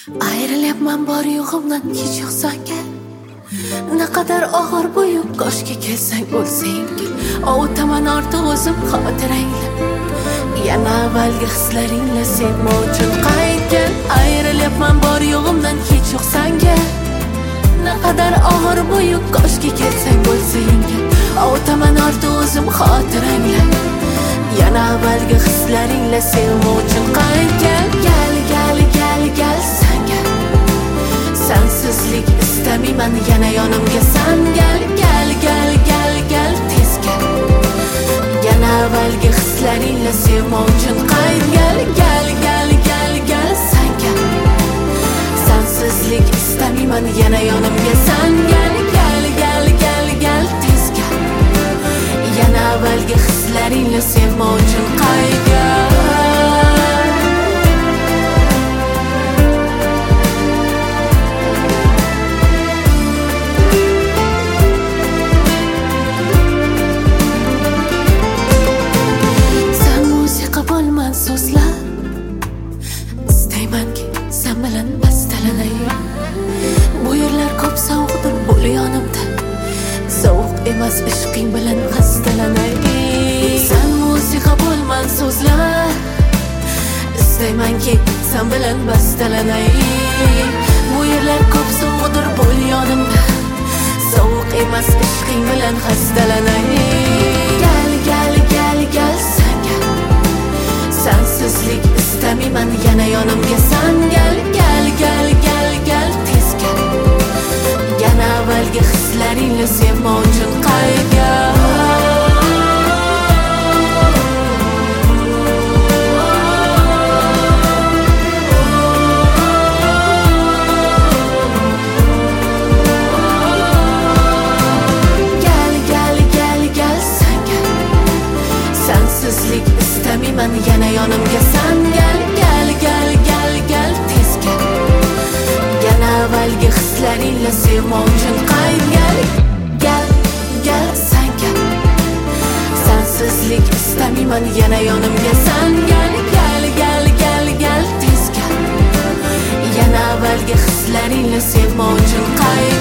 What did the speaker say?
Ayrilyapman bor yo'g'imdan hech yo'qsanga. Naqadar og'ir bu yuk, koshki kelsang o'lsang. Ovutaman ortiq o'zim xotirangla. Yana avvalgi hislaringla sevma uchun qaytgan. Ayrilyapman bor yo'g'imdan hech yo'qsanga. Naqadar og'ir bu yuk, koshki kelsang o'lsang. Ovutaman ortiq o'zim xotirangla. Yana avvalgi hislaringla sevma uchun qaytgan. Gal sanga. Sensizlik istamayman, yana yonimga san gal tezga. Yana avvalgi hislaringla sevma uchun qaytgan. Gal sanga. Sensizlik istamayman, yana yonimga san gal tezga. Yana avvalgi hislaringla sevma uchun qaytgan. So'zlar istaymanki sen bilan bastalanay. Bu yerlar ko'p sovuqdir bo'l yonimda. Sovuq emas ishqing bilan xastalanay. Sen musiqa bo'lman so'zlar istaymanki sen bilan bastalanay. Bu yerlar ko'p sovuqdir bo'l yonimda. Sovuq emas ishqing bilan xastalanay. Gal sanga. Sensizlik istamayman, yana yonimga san gal tezga. Yana avvalgi hislaringla sevma uchun qaytgan. Gal sanga. Sensizlik istamayman, yana yonimga san gal tezga. Yana avvalgi hislaringla sevma uchun qaytgan. Gal sanga. Sensizlik istamayman, yana yonimga san gal tezga. Yana avvalgi hislaringla sevma uchun qaytgan.